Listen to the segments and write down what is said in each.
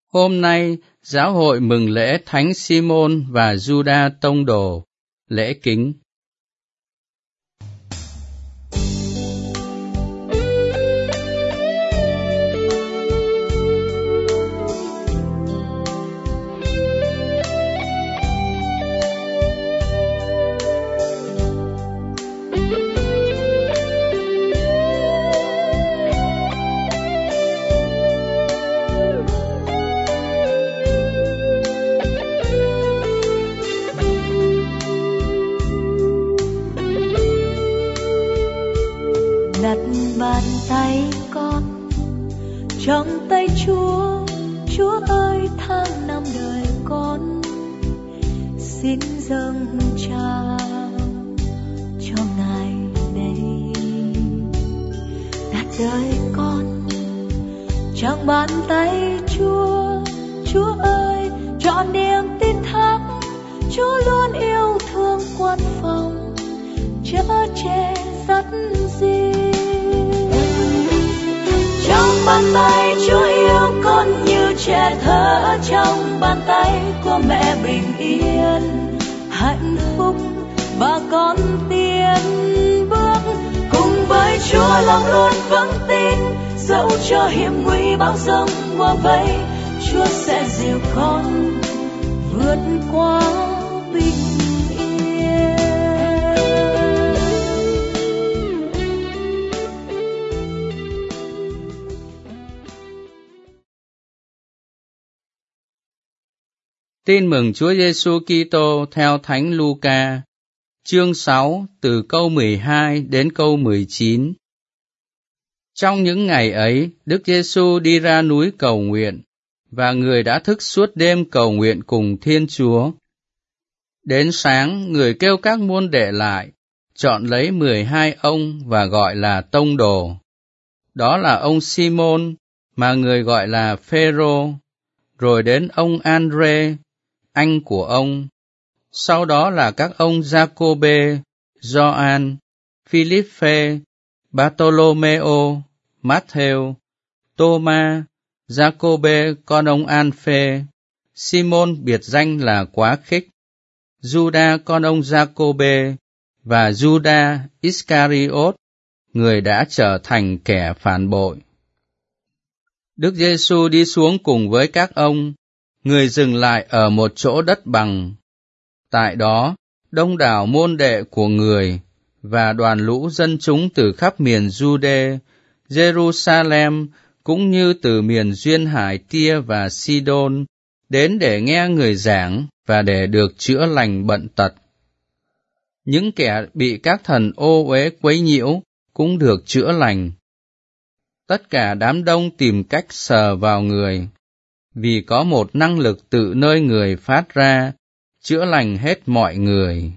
Hôm nay, giáo hội mừng lễ Thánh Simon và Giuđa Tông Đồ, lễ kính. Đặt bàn tay con trong tay Chúa, Chúa ơi tháng năm đời con xin dâng trao cho Ngài đây. Đặt đời con trong bàn tay Chúa, Chúa ơi trọn niềm tin thắng, Chúa luôn yêu thương quân phòng chở che dắt gìn. Trong bàn tay Chúa yêu con như trẻ thơ trong bàn tay của mẹ bình yên, hạnh phúc và con tiến bước cùng với Chúa lòng luôn vững tin, dẫu cho hiểm nguy bão giông bủa vây, Chúa sẽ dìu con vượt qua bình yên. Tin mừng Chúa Giêsu Kitô theo Thánh Luca, chương 6 từ câu 12 đến câu 19. Trong những ngày ấy, Đức Giêsu đi ra núi cầu nguyện, và người đã thức suốt đêm cầu nguyện cùng Thiên Chúa. Đến sáng, người kêu các môn đệ lại, chọn lấy 12 ông và gọi là tông đồ. Đó là ông Simon, mà người gọi là Phêrô, rồi đến ông Andre, anh của ông. Sau đó là các ông Giacôbê, Gioan, Philippe, Bartolomeo, Matthew, Tô-ma, Giacôbê con ông An-phê, Simon biệt danh là Quá Khích, Giuđa con ông Giacôbê và Giuđa Iscariot, người đã trở thành kẻ phản bội. Đức Giêsu đi xuống cùng với các ông, người dừng lại ở một chỗ đất bằng. Tại đó, đông đảo môn đệ của người và đoàn lũ dân chúng từ khắp miền Giu-đê, Jerusalem cũng như từ miền duyên hải Tia và Sidon đến để nghe người giảng và để được chữa lành bệnh tật. Những kẻ bị các thần ô uế quấy nhiễu cũng được chữa lành. Tất cả đám đông tìm cách sờ vào người, vì có một năng lực tự nơi người phát ra, chữa lành hết mọi người.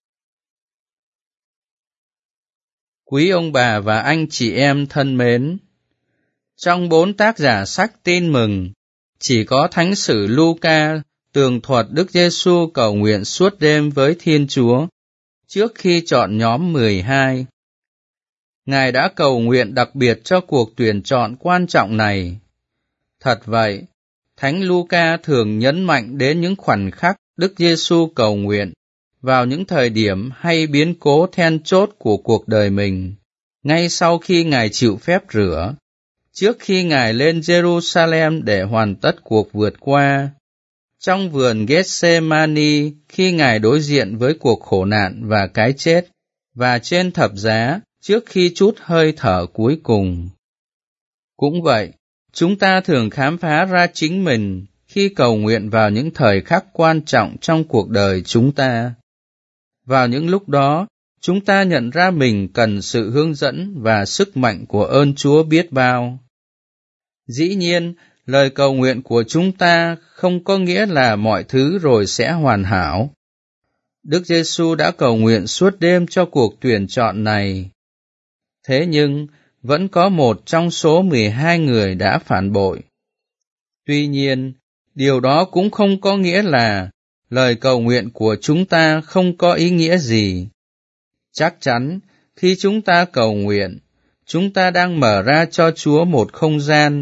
Quý ông bà và anh chị em thân mến, trong 4 tác giả sách Tin Mừng, chỉ có Thánh sử Luca tường thuật Đức Giêsu cầu nguyện suốt đêm với Thiên Chúa, trước khi chọn nhóm 12. Ngài đã cầu nguyện đặc biệt cho cuộc tuyển chọn quan trọng này. Thật vậy, Thánh Luca thường nhấn mạnh đến những khoảnh khắc Đức Giêsu cầu nguyện vào những thời điểm hay biến cố then chốt của cuộc đời mình, ngay sau khi Ngài chịu phép rửa, trước khi Ngài lên Jerusalem để hoàn tất cuộc vượt qua, trong vườn Gethsemani khi Ngài đối diện với cuộc khổ nạn và cái chết, và trên thập giá trước khi trút hơi thở cuối cùng. Cũng vậy, chúng ta thường khám phá ra chính mình khi cầu nguyện vào những thời khắc quan trọng trong cuộc đời chúng ta. Vào những lúc đó, chúng ta nhận ra mình cần sự hướng dẫn và sức mạnh của ơn Chúa biết bao. Dĩ nhiên, lời cầu nguyện của chúng ta không có nghĩa là mọi thứ rồi sẽ hoàn hảo. Đức Giêsu đã cầu nguyện suốt đêm cho cuộc tuyển chọn này. Thế nhưng, vẫn có một trong số 12 người đã phản bội. Tuy nhiên, điều đó cũng không có nghĩa là lời cầu nguyện của chúng ta không có ý nghĩa gì. Chắc chắn, khi chúng ta cầu nguyện, chúng ta đang mở ra cho Chúa một không gian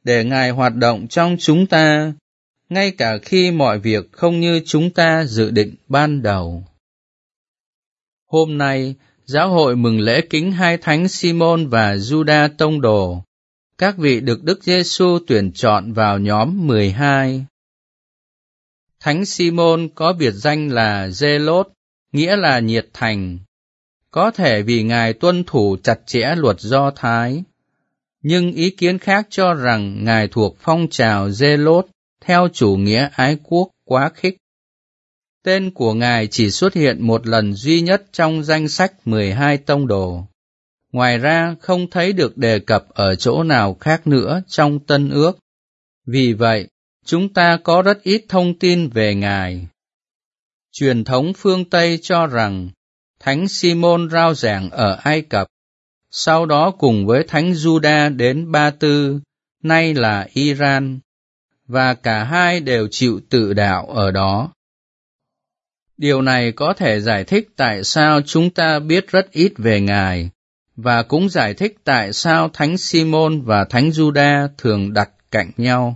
để Ngài hoạt động trong chúng ta, ngay cả khi mọi việc không như chúng ta dự định ban đầu. Hôm nay, giáo hội mừng lễ kính hai thánh Simon và Giuđa tông đồ, các vị được Đức Giêsu tuyển chọn vào nhóm 12. Thánh Simon có biệt danh là Giê-lốt, nghĩa là nhiệt thành, có thể vì Ngài tuân thủ chặt chẽ luật Do Thái, nhưng ý kiến khác cho rằng Ngài thuộc phong trào Giê-lốt theo chủ nghĩa ái quốc quá khích. Tên của Ngài chỉ xuất hiện một lần duy nhất trong danh sách 12 tông đồ. Ngoài ra không thấy được đề cập ở chỗ nào khác nữa trong Tân Ước. Vì vậy, chúng ta có rất ít thông tin về Ngài. Truyền thống phương Tây cho rằng Thánh Simon rao giảng ở Ai Cập, sau đó cùng với Thánh Giuđa đến Ba Tư, nay là Iran, và cả hai đều chịu tự đạo ở đó. Điều này có thể giải thích tại sao chúng ta biết rất ít về Ngài, và cũng giải thích tại sao Thánh Simon và Thánh Giuđa thường đặt cạnh nhau.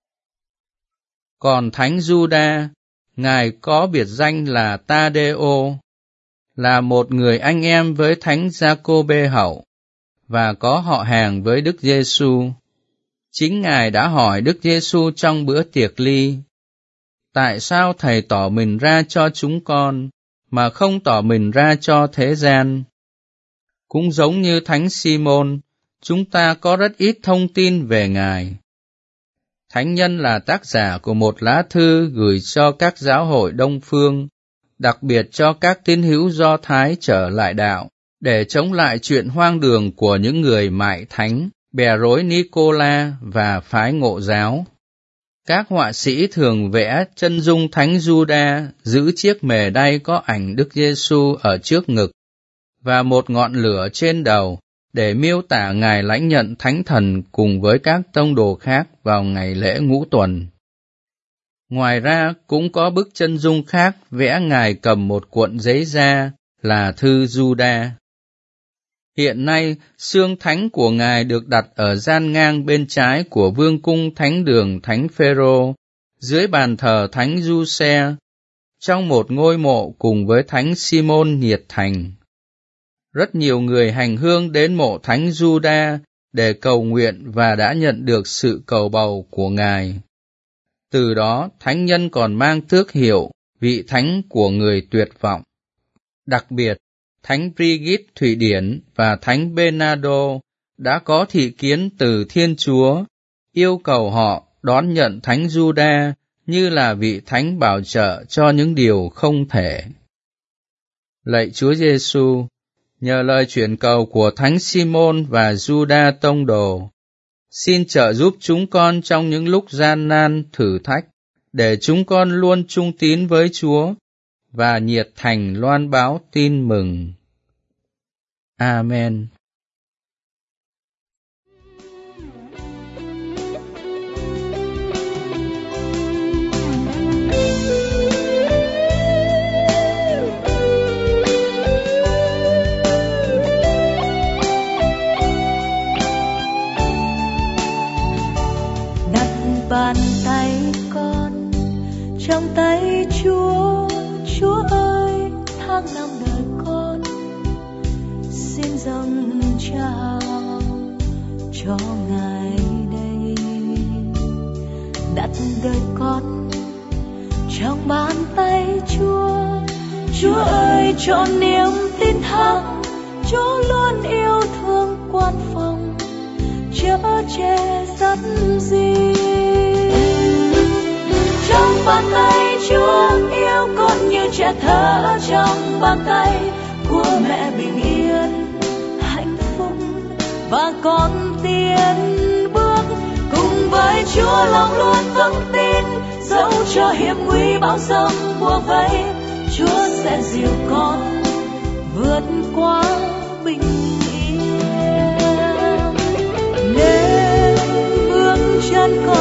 Còn Thánh Giuđa, Ngài có biệt danh là Tadeo, là một người anh em với Thánh Giacôbê Hậu, và có họ hàng với Đức Giêsu. Chính Ngài đã hỏi Đức Giêsu trong bữa tiệc ly, tại sao Thầy tỏ mình ra cho chúng con, mà không tỏ mình ra cho thế gian? Cũng giống như Thánh Simon, chúng ta có rất ít thông tin về Ngài. Thánh nhân là tác giả của một lá thư gửi cho các giáo hội Đông Phương, đặc biệt cho các tín hữu Do Thái trở lại đạo, để chống lại chuyện hoang đường của những người mại thánh, bè rối Nicola và phái Ngộ giáo. Các họa sĩ thường vẽ chân dung Thánh Giuđa giữ chiếc mề đay có ảnh Đức Giêsu ở trước ngực và một ngọn lửa trên đầu để miêu tả Ngài lãnh nhận Thánh Thần cùng với các tông đồ khác vào ngày lễ Ngũ Tuần. Ngoài ra cũng có bức chân dung khác vẽ Ngài cầm một cuộn giấy da là thư Giuđa. Hiện nay, xương thánh của Ngài được đặt ở gian ngang bên trái của vương cung thánh đường Thánh Phêrô, dưới bàn thờ Thánh Giuse, trong một ngôi mộ cùng với Thánh Simon nhiệt thành. Rất nhiều người hành hương đến mộ Thánh Giuđa để cầu nguyện và đã nhận được sự cầu bầu của Ngài. Từ đó, thánh nhân còn mang tước hiệu vị thánh của người tuyệt vọng. Đặc biệt, Thánh Brigitte Thụy Điển và Thánh Bernardo đã có thị kiến từ Thiên Chúa, yêu cầu họ đón nhận Thánh Giuđa như là vị thánh bảo trợ cho những điều không thể. Lạy Chúa Giêsu, nhờ lời chuyển cầu của Thánh Simon và Giuđa tông đồ, xin trợ giúp chúng con trong những lúc gian nan thử thách, để chúng con luôn trung tín với Chúa và nhiệt thành loan báo tin mừng. Amen. Đặt bàn tay con trong tay Chúa, Chúa ơi, tháng năm đời con xin dâng trao cho Ngài đây. Đặt đời con trong bàn tay Chúa, Chúa ơi, cho niềm tin thắng, Chúa luôn yêu thương quan phòng, chở che dắt gìn. Trong bàn tay Chúa yêu con như trẻ thơ trong bàn tay của mẹ bình yên, hạnh phúc và con tiến bước cùng với Chúa, lòng luôn vững tin, dẫu cho hiểm nguy bão giông bủa vây, Chúa sẽ dìu con vượt qua bình yên. Nên bước chân con